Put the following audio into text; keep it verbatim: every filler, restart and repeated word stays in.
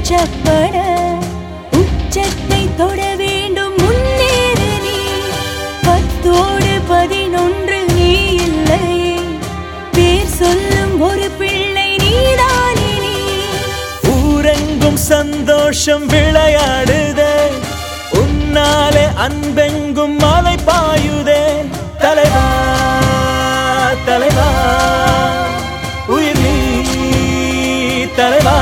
உச்சப்பட உச்சத்தை தொட வேண்டும் முன்னேறு நீ பத்தோடு பதினொன்று நீ இல்லையே பேர் சொல்லும் ஒரு பிள்ளை நீதானே நீ ஊரெங்கும் சந்தோஷம் விளையாடுதே உன்னாலே அன்பெங்கும் மலை பாயுதே தலைவா தலைவா உயிர் நீ தலைவா